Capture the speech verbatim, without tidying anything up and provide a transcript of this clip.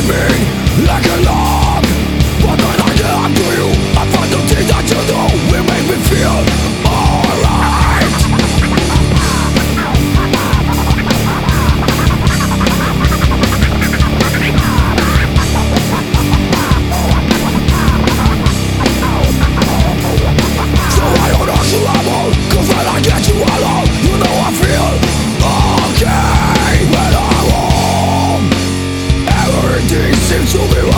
me like a log, but when I get up to you, I find the things that you do will make me feel alright. So I don't know you level, 'cause when I get you alone, you know I feel okay when I'm home. Everything seems to be